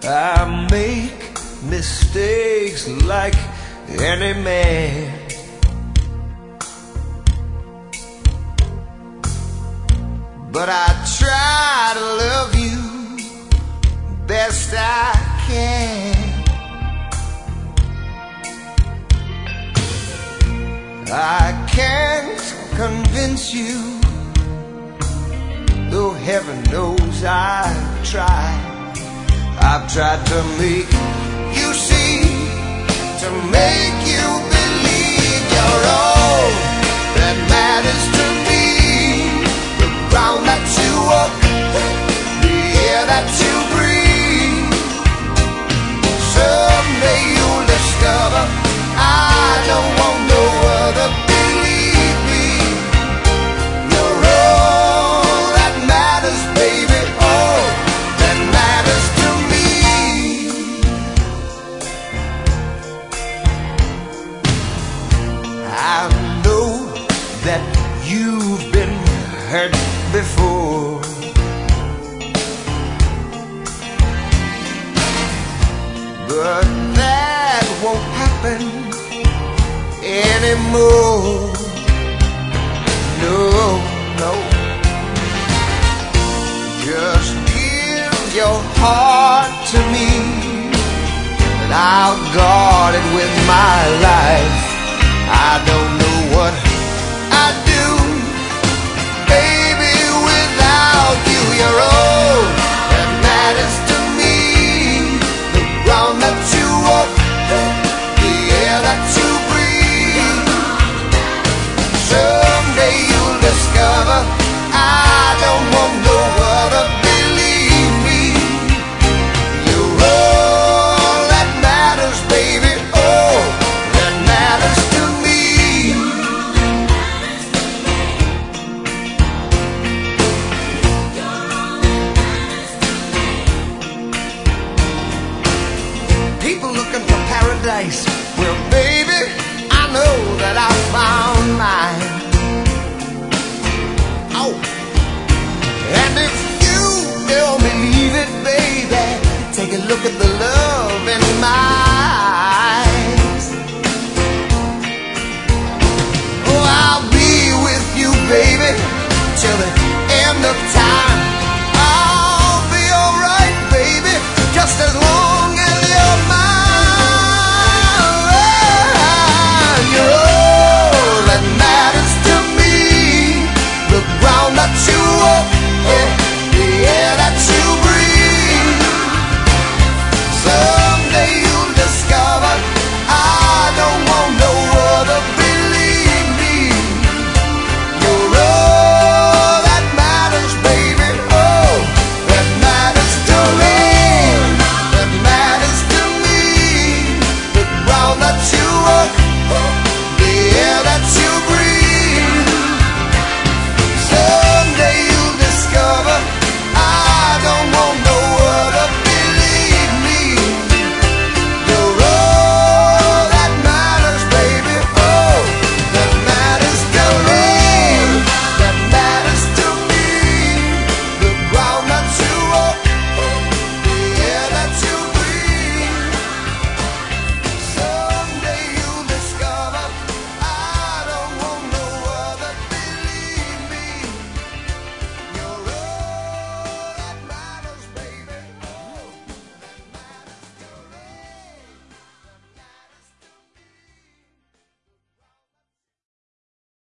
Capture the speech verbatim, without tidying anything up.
I make mistakes like any man, but I try to love you best I can. I can't convince you, though heaven knows I've tried. I've tried to make you see, to make you believe you're all that matters to me. The ground that you walk, the air that you breathe. Someday you'll discover I don't want no other. Believe me, you're all that matters, baby. All that matters to me. I know that you've been hurt before, but that won't happen anymore. No, no. Just give your heart to me, and I'll guard it with my life. I don't know what I'd do, baby, without you. You're all that matters to me. The ground that you walk, the air that you breathe. Someday you'll discover I don't want no other. Believe me, you're all that matters, baby. All that matters to me. People looking for paradise, well, baby, I know that I found mine. Oh, and if